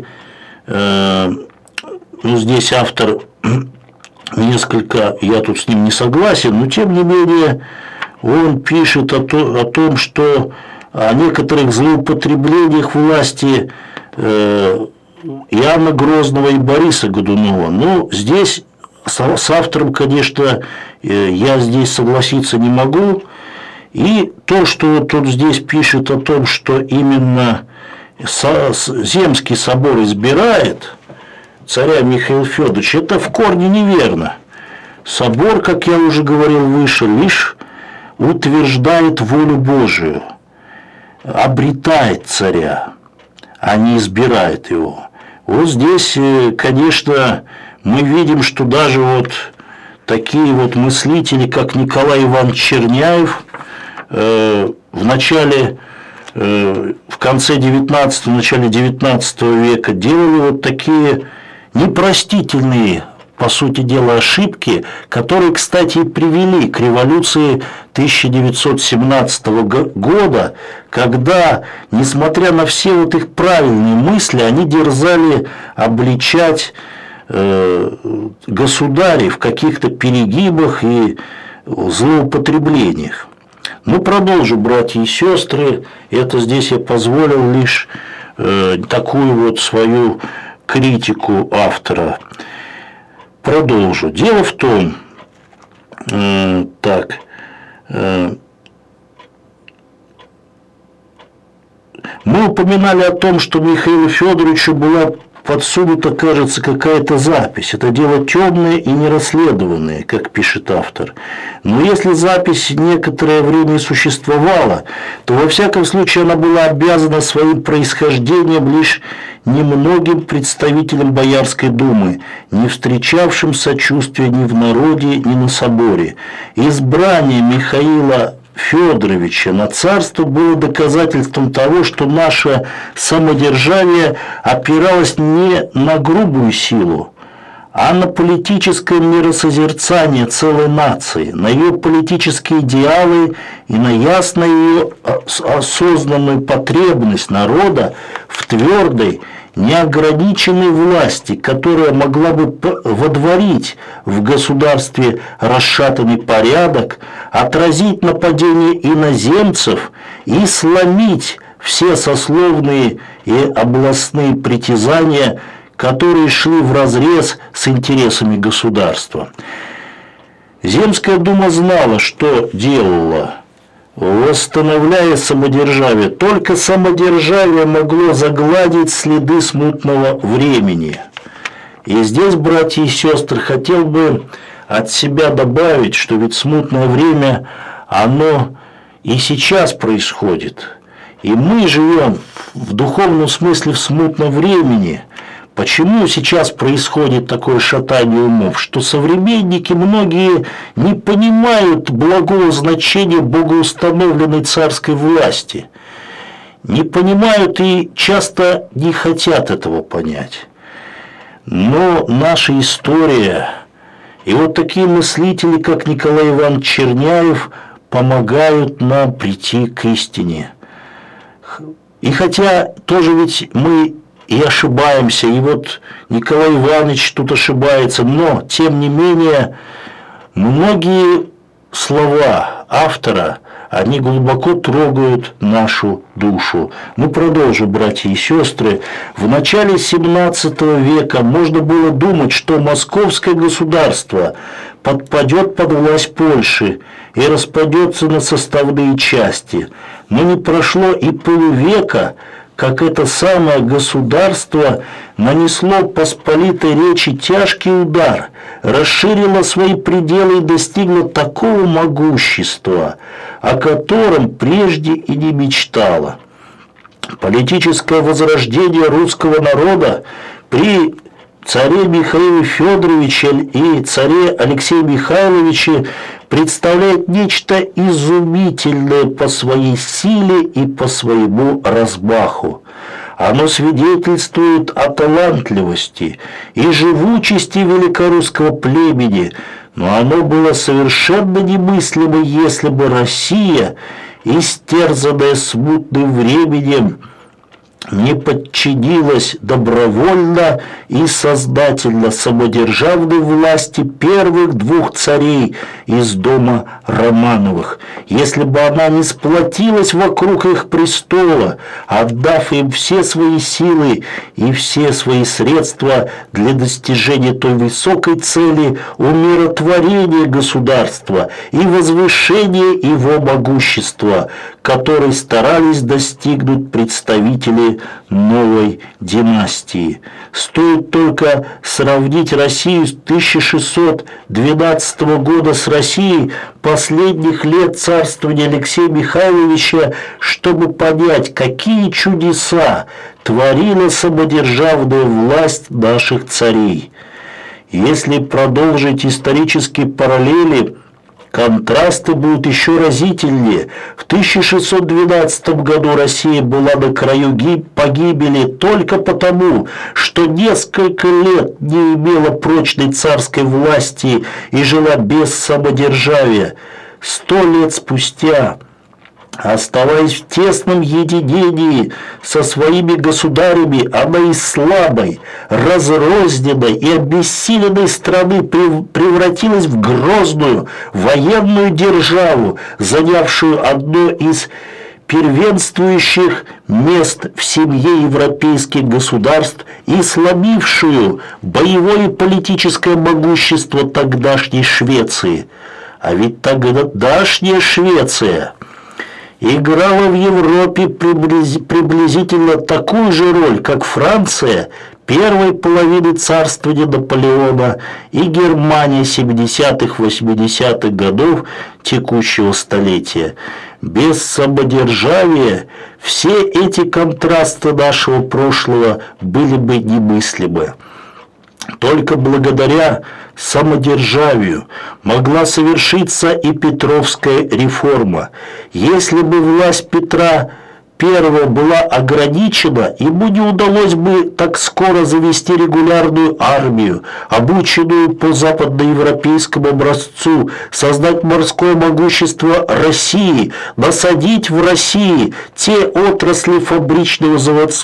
здесь автор несколько, я тут с ним не согласен, но тем не менее он пишет о том, что о некоторых злоупотреблениях власти Иоанна Грозного и Бориса Годунова. Здесь с автором, конечно, я здесь согласиться не могу. И то, что вот он здесь пишет о том, что именно Земский собор избирает царя Михаила Федоровича, это в корне неверно. Собор, как я уже говорил выше, лишь утверждает волю Божию, обретает царя, а не избирает его. Вот здесь, конечно, мы видим, что даже вот такие вот мыслители, как Николай Иванович Черняев, в конце 19-го, начале 19 века делали вот такие непростительные, по сути дела, ошибки, которые, кстати, и привели к революции 1917 года, когда, несмотря на все вот их правильные мысли, они дерзали обличать государей в каких-то перегибах и злоупотреблениях. Продолжу, братья и сестры, это здесь я позволил лишь такую вот свою критику автора. Продолжу. Дело в том, мы упоминали о том, что Михаилу Федоровичу была подсунута, кажется, какая-то запись. Это дело темное и нерасследованное, как пишет автор. Но если запись некоторое время существовала, то во всяком случае она была обязана своим происхождением лишь немногим представителям Боярской думы, не встречавшим сочувствия ни в народе, ни на соборе. Избрание Михаила Федоровича на царство было доказательством того, что наше самодержавие опиралось не на грубую силу, а на политическое миросозерцание целой нации, на ее политические идеалы и на ясную ее осознанную потребность народа в твердой, неограниченной власти, которая могла бы водворить в государстве расшатанный порядок, отразить нападение иноземцев и сломить все сословные и областные притязания, которые шли вразрез с интересами государства. Земская дума знала, что делала, восстановляя самодержавие. Только самодержавие могло загладить следы смутного времени. И здесь, братья и сестры, хотел бы от себя добавить, что ведь смутное время, оно и сейчас происходит. И мы живем в духовном смысле в смутном времени. Почему сейчас происходит такое шатание умов? Что современники многие не понимают благого значения богоустановленной царской власти. Не понимают и часто не хотят этого понять. Но наша история и вот такие мыслители, как Николай Иванович Черняев, помогают нам прийти к истине. И хотя тоже ведь мы и ошибаемся, и вот Николай Иванович тут ошибается, но, тем не менее, многие слова автора, они глубоко трогают нашу душу. Мы продолжим, братья и сестры. В начале 17 века можно было думать, что московское государство подпадет под власть Польши и распадется на составные части. Но не прошло и полувека, как это самое государство нанесло Посполитой Речи тяжкий удар, расширило свои пределы и достигло такого могущества, о котором прежде и не мечтало. Политическое возрождение русского народа при царе Михаиле Федоровиче и царе Алексее Михайловиче представляет нечто изумительное по своей силе и по своему размаху. Оно свидетельствует о талантливости и живучести великорусского племени, но оно было совершенно немыслимо, если бы Россия, истерзанная смутным временем, не подчинилась добровольно и сознательно самодержавной власти первых двух царей из дома Романовых, если бы она не сплотилась вокруг их престола, отдав им все свои силы и все свои средства для достижения той высокой цели умиротворения государства и возвышения его могущества, которой старались достигнуть представители новой династии. Стоит только сравнить Россию с 1612 года с Россией последних лет царствования Алексея Михайловича, чтобы понять, какие чудеса творила самодержавная власть наших царей. Если продолжить исторические параллели, контрасты будут еще разительнее. В 1612 году Россия была на краю погибели только потому, что несколько лет не имела прочной царской власти и жила без самодержавия. 100 лет спустя, оставаясь в тесном единении со своими государями, она из слабой, разрозненной и обессиленной страны превратилась в грозную военную державу, занявшую одно из первенствующих мест в семье европейских государств и сломившую боевое и политическое могущество тогдашней Швеции. А ведь тогдашняя Швеция играла в Европе приблизительно такую же роль, как Франция первой половины царствования Наполеона и Германия 70-80-х годов текущего столетия. Без самодержавия все эти контрасты нашего прошлого были бы немыслимы. Только благодаря самодержавию могла совершиться и Петровская реформа. Если бы власть Петра I была ограничена, ему не удалось бы так скоро завести регулярную армию, обученную по западноевропейскому образцу, создать морское могущество России, насадить в России те отрасли фабричной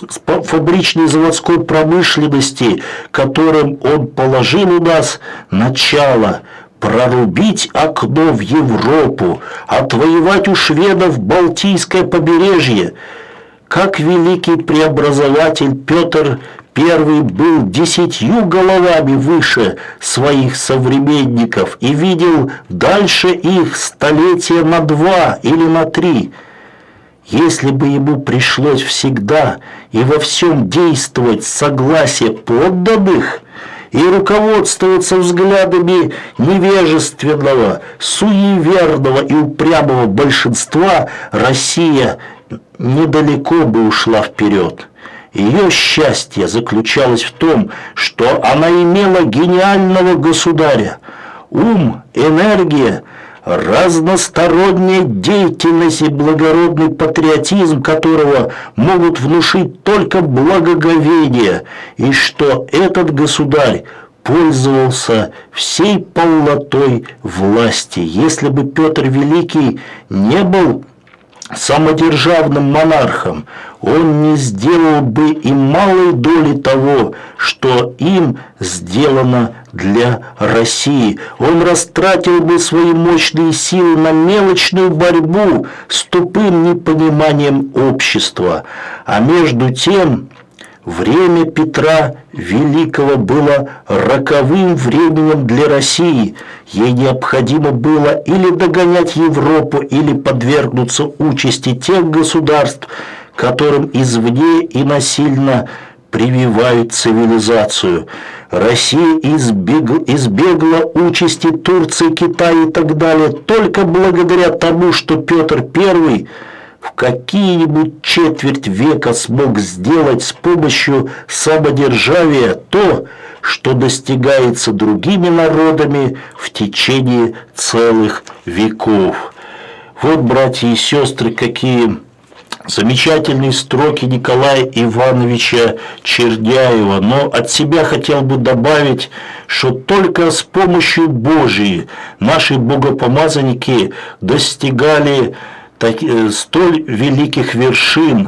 заводской промышленности, которым он положил у нас начало, прорубить окно в Европу, отвоевать у шведов Балтийское побережье. Как великий преобразователь Петр I был 10 головами выше своих современников и видел дальше их столетия на 2 или на 3. Если бы ему пришлось всегда и во всем действовать с согласия подданных и руководствоваться взглядами невежественного, суеверного и упрямого большинства, Россия недалеко бы ушла вперед. Ее счастье заключалось в том, что она имела гениального государя. Ум, энергия, разносторонняя деятельность и благородный патриотизм которого могут внушить только благоговение, и что этот государь пользовался всей полнотой власти. Если бы Петр Великий не был самодержавным монархом, он не сделал бы и малой доли того, что им сделано для России. Он растратил бы свои мощные силы на мелочную борьбу с тупым непониманием общества. А между тем, время Петра Великого было роковым временем для России. Ей необходимо было или догонять Европу, или подвергнуться участи тех государств, которым извне и насильно прививают цивилизацию. Россия избегла участи Турции, Китая и так далее только благодаря тому, что Петр I в какие-нибудь четверть века смог сделать с помощью самодержавия то, что достигается другими народами в течение целых веков. Вот, братья и сестры, какие замечательные строки Николая Ивановича Черняева. Но от себя хотел бы добавить, что только с помощью Божией наши богопомазанники достигали столь великих вершин,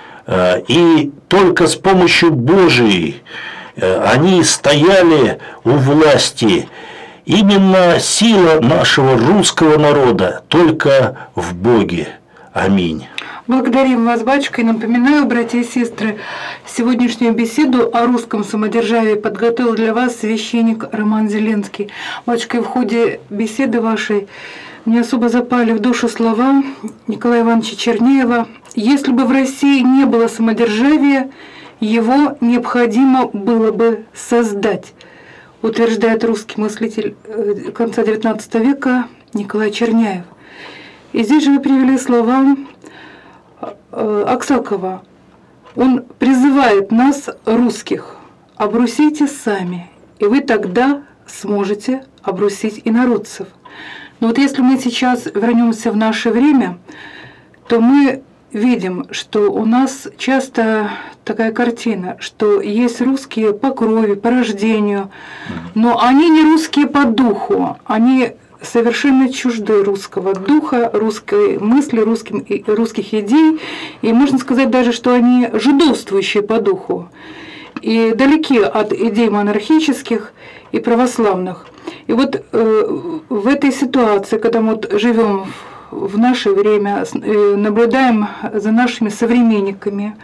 и только с помощью Божией они стояли у власти. Именно сила нашего русского народа только в Боге. Аминь.
Благодарим вас, батюшка, и напоминаю, братья и сестры, сегодняшнюю беседу о русском самодержавии подготовил для вас священник Роман Зеленский. Батюшка, и в ходе беседы вашей мне особо запали в душу слова Николая Ивановича Черняева: «Если бы в России не было самодержавия, его необходимо было бы создать», утверждает русский мыслитель конца XIX века Николай Черняев. И здесь же вы привели слова Аксакова. Он призывает нас, русских: «Обрусите сами, и вы тогда сможете обрусить инородцев». Но вот если мы сейчас вернемся в наше время, то мы видим, что у нас часто такая картина, что есть русские по крови, по рождению, но они не русские по духу, они совершенно чужды русского духа, русской мысли, русских идей, и можно сказать даже, что они жидовствующие по духу и далеки от идей монархических и православных. И вот в этой ситуации, когда мы вот живем в наше время, наблюдаем за нашими современниками,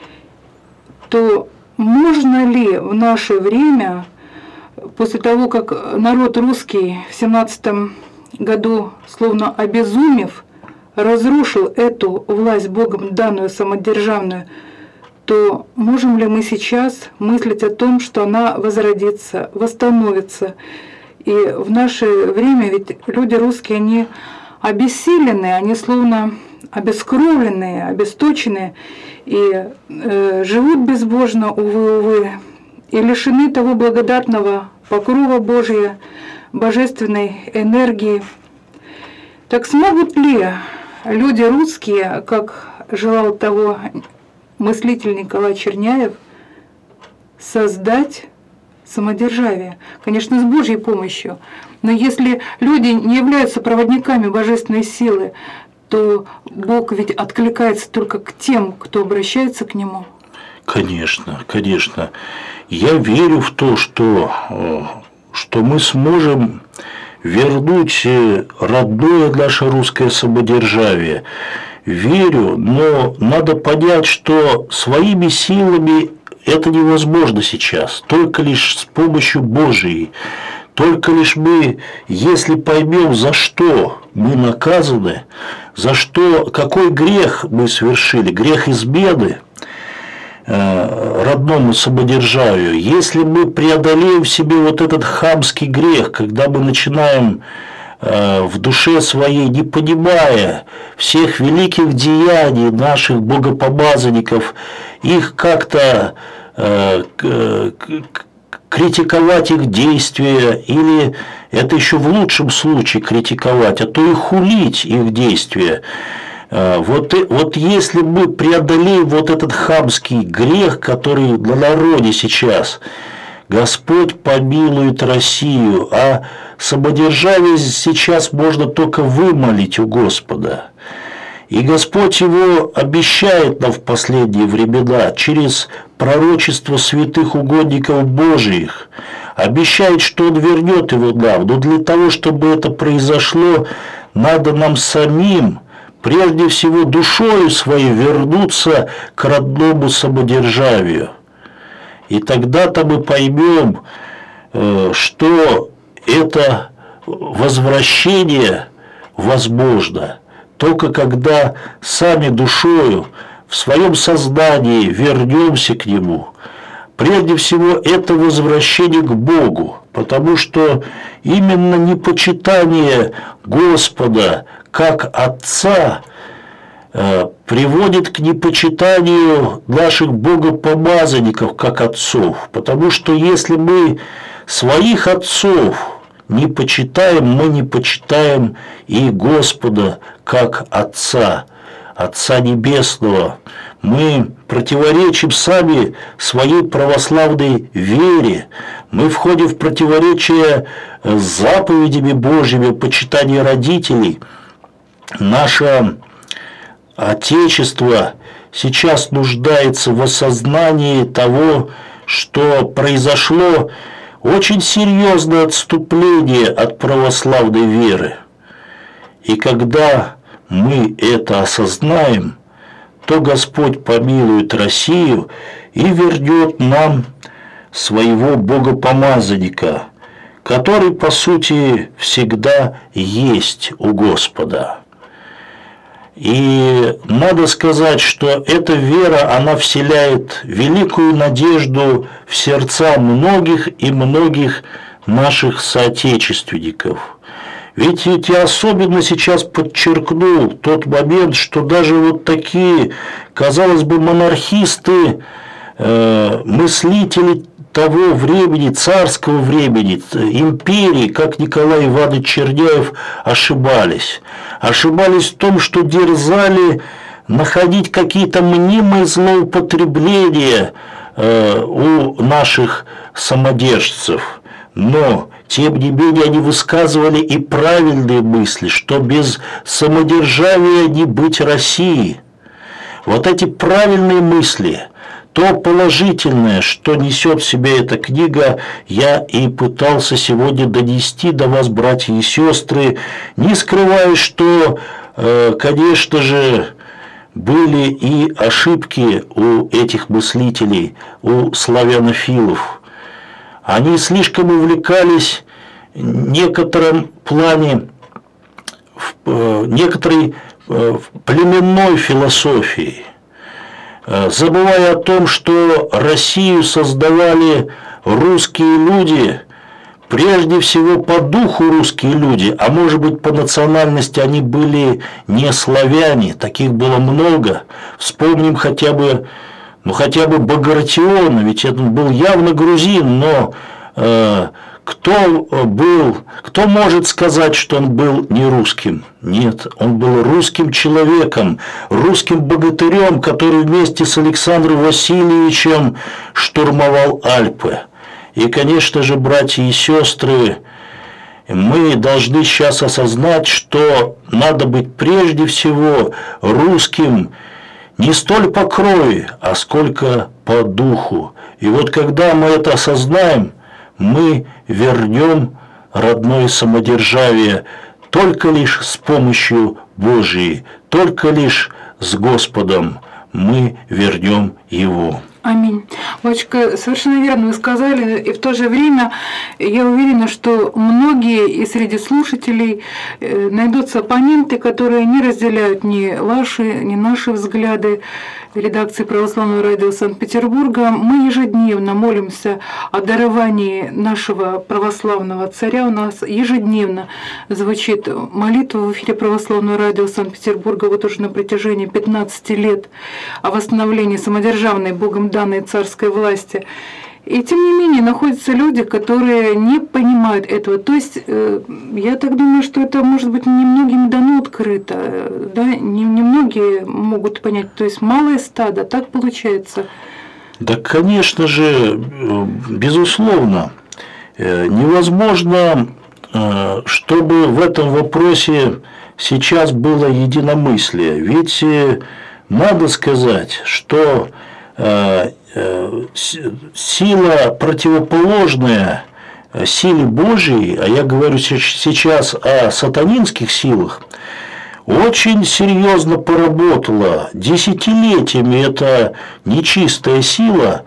то можно ли в наше время, после того, как народ русский в 17 году, словно обезумев, разрушил эту власть Богом данную самодержавную, то можем ли мы сейчас мыслить о том, что она возродится, восстановится? И в наше время ведь люди русские, они обессиленные, они словно обескровленные, обесточенные, и живут безбожно, увы, и лишены того благодатного покрова Божия, божественной энергии. Так смогут ли люди русские, как желал того мыслитель Николай Черняев, создать самодержавие? Конечно, с Божьей помощью. Но если люди не являются проводниками божественной силы, то Бог ведь откликается только к тем, кто обращается к Нему.
Конечно, конечно. Я верю в то, что мы сможем вернуть родное наше русское самодержавие. Верю, но надо понять, что своими силами это невозможно сейчас, только лишь с помощью Божией. Только лишь мы, если поймем, за что мы наказаны, за что, какой грех мы совершили, грех измены родному самодержавию, если мы преодолеем в себе вот этот хамский грех, когда мы начинаем в душе своей, не понимая всех великих деяний наших богопомазанников, их как-то критиковать их действия, или это еще в лучшем случае критиковать, а то и хулить их действия. Вот если мы преодолеем вот этот хамский грех, который на народе сейчас, Господь помилует Россию, а самодержавие сейчас можно только вымолить у Господа. И Господь его обещает нам в последние времена через пророчество святых угодников Божиих. Обещает, что Он вернет его нам. Но для того, чтобы это произошло, надо нам самим, прежде всего душою своей, вернуться к родному самодержавию. И тогда-то мы поймем, что это возвращение возможно только когда сами душою в своем сознании вернемся к Нему. Прежде всего, это возвращение к Богу, потому что именно непочитание Господа как Отца приводит к непочитанию наших богопомазанников как отцов, потому что если мы своих отцов не почитаем, мы не почитаем и Господа как Отца, Отца Небесного. Мы противоречим сами своей православной вере, мы входим в противоречие с заповедями Божьими, почитание родителей. Наше Отечество сейчас нуждается в осознании того, что произошло очень серьезное отступление от православной веры. И когда мы это осознаем, то Господь помилует Россию и вернет нам своего богопомазанника, который, по сути, всегда есть у Господа. И надо сказать, что эта вера, она вселяет великую надежду в сердца многих и многих наших соотечественников. Ведь я особенно сейчас подчеркнул тот момент, что даже вот такие, казалось бы, монархисты, мыслители того времени, царского времени, империи, как Николай Иванович Черняев, ошибались. Ошибались в том, что дерзали находить какие-то мнимые злоупотребления у наших самодержцев. Но, тем не менее, они высказывали и правильные мысли, что без самодержавия не быть России. Вот эти правильные мысли, то положительное, что несет в себе эта книга, я и пытался сегодня донести до вас, братья и сестры, не скрывая, что, конечно же, были и ошибки у этих мыслителей, у славянофилов. Они слишком увлекались в некотором плане, некоторой племенной философией, забывая о том, что Россию создавали русские люди, прежде всего по духу русские люди, а может быть по национальности они были не славяне, таких было много. Вспомним хотя бы Багратиона, ведь это был явно грузин, но кто может сказать, что он был не русским? Нет, он был русским человеком, русским богатырем, который вместе с Александром Васильевичем штурмовал Альпы. И, конечно же, братья и сестры, мы должны сейчас осознать, что надо быть прежде всего русским не столь по крови, а сколько по духу. И вот когда мы это осознаем, мы вернем родное самодержавие только лишь с помощью Божией, только лишь с Господом мы вернем его.
Аминь. Батюшка, совершенно верно вы сказали, и в то же время я уверена, что многие и среди слушателей найдутся оппоненты, которые не разделяют ни ваши, ни наши взгляды. В редакции Православного радио Санкт-Петербурга мы ежедневно молимся о даровании нашего православного царя. У нас ежедневно звучит молитва в эфире Православного радио Санкт-Петербурга вот уже на протяжении 15 лет о восстановлении самодержавной Богом данной царской власти. И тем не менее находятся люди, которые не понимают этого. То есть я так думаю, что это может быть немногим дано открыто, да? Немногие могут понять. То есть малое стадо, так получается.
Да, конечно же, безусловно, невозможно, чтобы в этом вопросе сейчас было единомыслие. Ведь надо сказать, что сила, противоположная силе Божией, а я говорю сейчас о сатанинских силах, очень серьезно поработала. Десятилетиями эта нечистая сила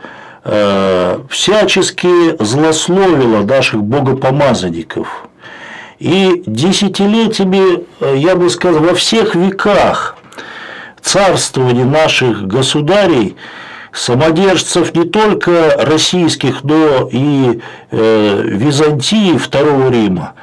всячески злословила наших богопомазанников. И десятилетиями, я бы сказал, во всех веках царствования наших государей, самодержцев не только российских, но и Византии, Второго Рима,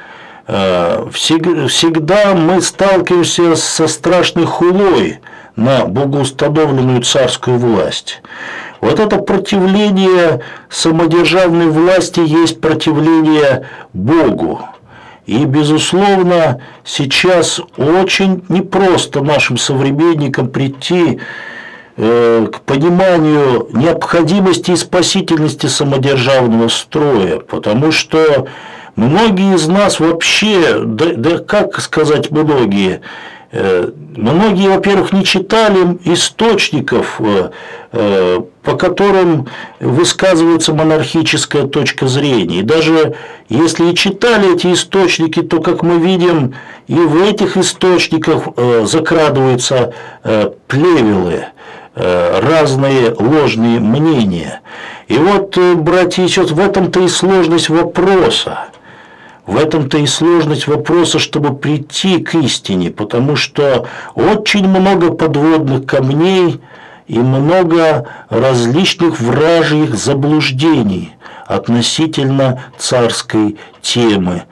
всегда мы сталкиваемся со страшной хулой на богоустановленную царскую власть. Вот это противление самодержавной власти есть противление Богу. И, безусловно, сейчас очень непросто нашим современникам прийти к пониманию необходимости и спасительности самодержавного строя, потому что многие из нас вообще, да как сказать многие, во-первых, не читали источников, по которым высказывается монархическая точка зрения. И даже если и читали эти источники, то, как мы видим, и в этих источниках закрадываются плевелы, разные ложные мнения. И вот, братья и сестры, в этом-то и сложность вопроса. В этом-то и сложность вопроса, чтобы прийти к истине, потому что очень много подводных камней и много различных вражьих заблуждений относительно царской темы.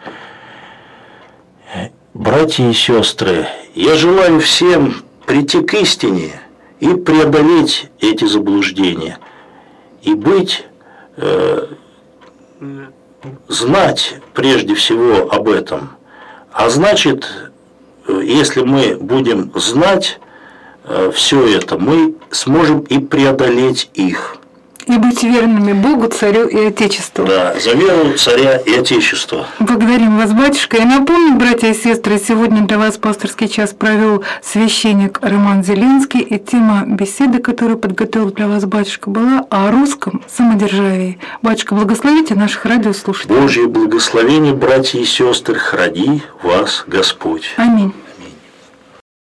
Братья и сестры, я желаю всем прийти к истине и преодолеть эти заблуждения, и знать прежде всего об этом. А значит, если мы будем знать все это, мы сможем и преодолеть их.
И быть верными Богу, Царю и Отечеству.
Да, за веру Царя и Отечества.
Благодарим вас, батюшка. И напомню, братья и сестры, сегодня для вас пасторский час провел священник Роман Зеленский. И тема беседы, которую подготовил для вас батюшка, была о русском самодержавии. Батюшка, благословите наших радиослушателей.
Божье благословение, братья и сестры, храни вас Господь.
Аминь.